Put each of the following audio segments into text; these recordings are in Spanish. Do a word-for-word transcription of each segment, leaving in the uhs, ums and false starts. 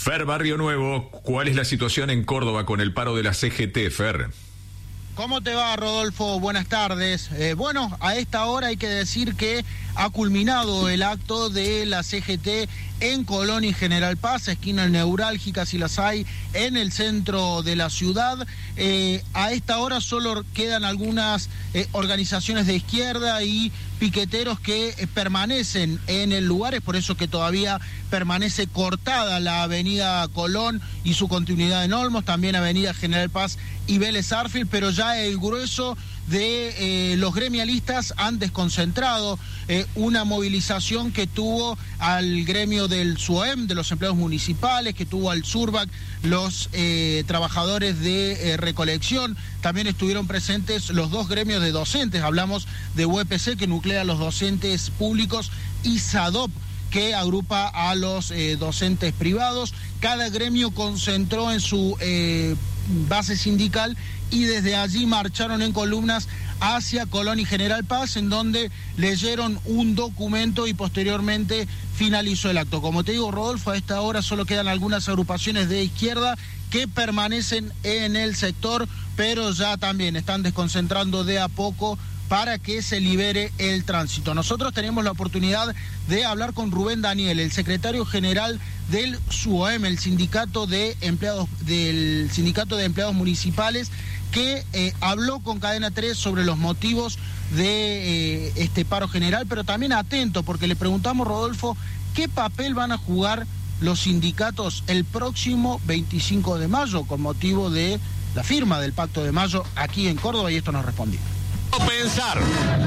Fer, Barrio Nuevo, ¿cuál es la situación en Córdoba con el paro de la C G T, Fer? ¿Cómo te va, Rodolfo? Buenas tardes. Eh, bueno, a esta hora hay que decir que ha culminado el acto de la C G T en Colón y General Paz, esquinas neurálgicas si las hay, en el centro de la ciudad. Eh, a esta hora solo quedan algunas eh, organizaciones de izquierda y piqueteros que eh, permanecen en el lugar, es por eso que todavía permanece cortada la avenida Colón y su continuidad en Olmos, también avenida General Paz y Vélez Sarsfield, pero ya el grueso de eh, los gremialistas han desconcentrado eh, una movilización que tuvo al gremio del SUOEM, de los empleados municipales, que tuvo al SURBAC, los eh, trabajadores de eh, recolección. También estuvieron presentes los dos gremios de docentes, hablamos de U E P C, que nuclea a los docentes públicos, y SADOP, que agrupa a los eh, docentes privados. Cada gremio concentró en su eh, base sindical y desde allí marcharon en columnas hacia Colón y General Paz, en donde leyeron un documento y posteriormente finalizó el acto. Como te digo, Rodolfo, a esta hora solo quedan algunas agrupaciones de izquierda que permanecen en el sector, pero ya también están desconcentrando de a poco para que se libere el tránsito. Nosotros tenemos la oportunidad de hablar con Rubén Daniel, el secretario general del SUOEM, el sindicato de empleados del sindicato de empleados municipales, que eh, habló con Cadena tres sobre los motivos de eh, este paro general, pero también atento, porque le preguntamos, Rodolfo, ¿qué papel van a jugar los sindicatos el próximo veinticinco de mayo con motivo de la firma del Pacto de Mayo aquí en Córdoba? Y esto nos respondió. Pensar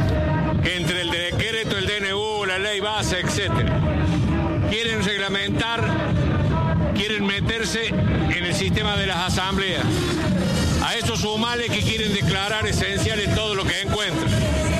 que entre el decreto, el D N U, la ley base, etcétera, quieren reglamentar, quieren meterse en el sistema de las asambleas. A eso sumale que quieren declarar esenciales todo lo que encuentran.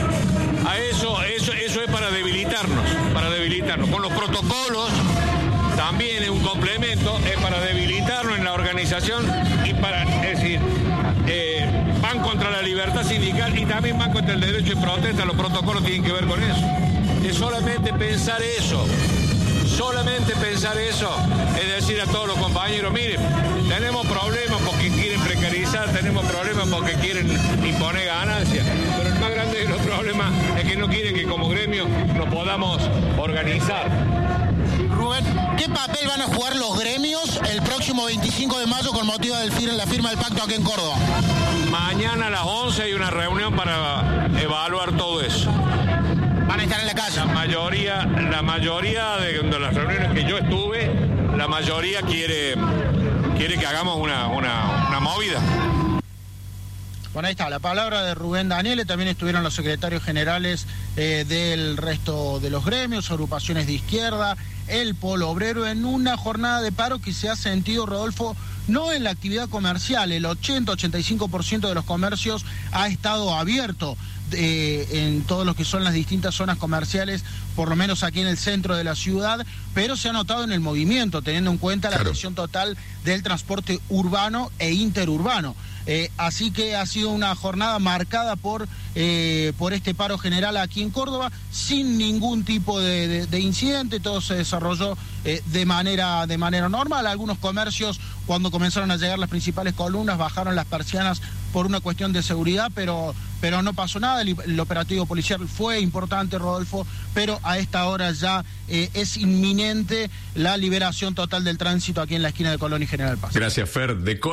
A eso, eso, eso es para debilitarnos, para debilitarnos. Con los protocolos también es un complemento, es para debilitarnos en la organización y para, es decir, eh, van contra la libertad sindical y también van contra el derecho de protesta. Los protocolos tienen que ver con eso. Es solamente pensar eso, solamente pensar eso, es decir a todos los compañeros, miren, tenemos problemas porque quieren precarizar, tenemos problemas porque quieren imponer ganancias, pero el más grande de los problemas es que no quieren que como gremio nos podamos organizar. Rubén, ¿qué papel van a jugar los gremios el próximo veinticinco de mayo con motivo de la firma del pacto aquí en Córdoba? Mañana a las once hay una reunión para evaluar todo eso. ¿Van a estar en la calle? La mayoría, la mayoría de, de las reuniones que yo estuve, la mayoría quiere, quiere que hagamos una, una, una movida. Bueno, ahí está la palabra de Rubén Daniel. También estuvieron los secretarios generales eh, del resto de los gremios, agrupaciones de izquierda, el Polo Obrero, en una jornada de paro que se ha sentido, Rodolfo, no en la actividad comercial. El ochenta a ochenta y cinco por ciento de los comercios ha estado abierto eh, en todo lo que son las distintas zonas comerciales, por lo menos aquí en el centro de la ciudad, pero se ha notado en el movimiento, teniendo en cuenta la presión total del transporte urbano e interurbano. Eh, así que ha sido una jornada marcada por, eh, por este paro general aquí en Córdoba, sin ningún tipo de, de, de incidente. Todo se desarrolló eh, de manera, de manera normal. Algunos comercios, cuando comenzaron a llegar las principales columnas, bajaron las persianas por una cuestión de seguridad, pero, pero no pasó nada. El, el operativo policial fue importante, Rodolfo, pero a esta hora ya eh, es inminente la liberación total del tránsito aquí en la esquina de Colón y General Paz. Gracias, Fer. De